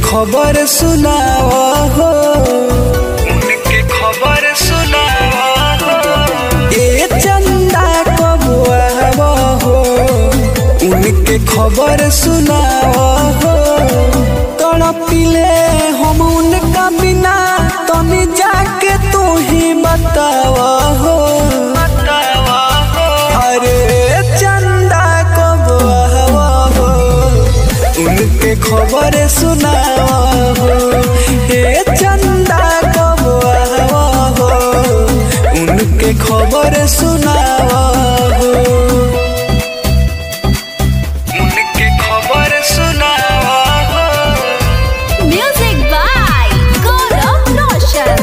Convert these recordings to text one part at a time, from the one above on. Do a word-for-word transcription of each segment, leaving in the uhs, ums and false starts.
खबर सुनावा हो, उनके खबर सुनावा हो। ए चंदा कब आवा हो, उनके खबर सुनावा हो। तड़पिले हम उनका बिना, तनी जाके तू ही बतावा हो, बतावा हो। अरे चंदा कब आवा हो, उनके खबर सुनावा हो। हे चंदा कब आवा हो, उनके खबर सुनावा हो, उनके खबर सुनावा हो। Music by Gaurav Roshan.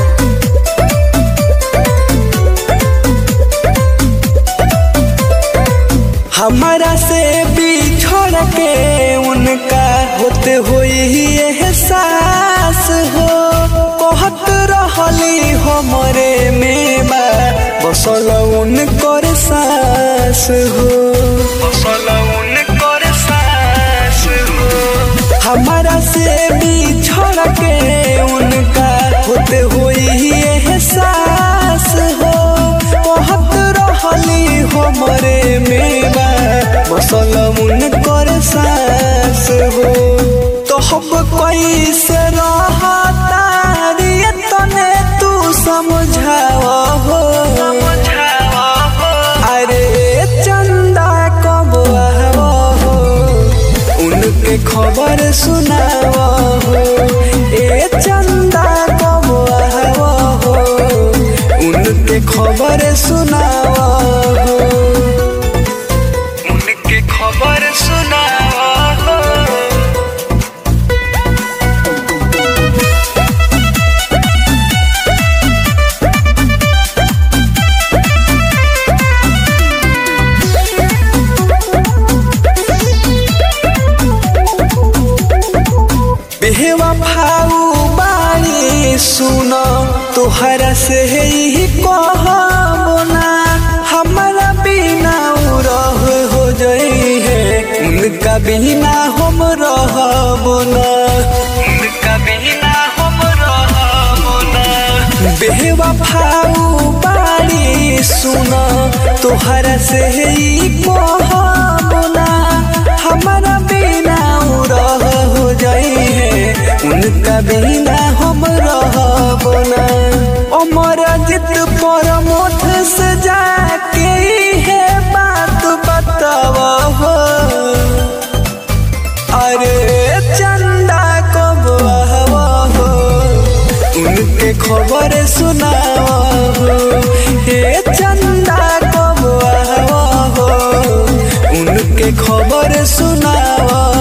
हमारा से बिछड़ के उनका होते हुई एहसास हो। कहत रहली हमरे में बा बसल उनकर सास हो, बसल उनकर सास हो। हमारा से बिछड़ के उनका होते हुई एहसास हो। कहत रहली हमरे में बा बसल उनकर सास हो। तो हम कैसे रहता रे तने तू समझावा हो, समझावा हो। अरे चंदा कब आवा हो, उनके खबर सुनावा हो। ए चंदा कब आवा हो, उनके खबर सुनावा हो, उनके खबर सुनावा हो। बेवफाऊ बानी सुनो तोहरा से ही कहबो ना, हमारा बिना उ रह हो जाई है, उनका बिना हम रहबो ना, उनका बिना हम रहबो ना। बेवफाऊ बानी सुनो तोहरा से ही कहबो ना, हमारा बिना उ रह हो जाई है, उनका बिना हम रहबो ना। अमर जित पर मोठ से जाके है बात बतावा हो। अरे चंदा कब आवा हो, उनके खबर सुनावा हो। हे चंदा कब आवा हो, उनके खबर सुनावा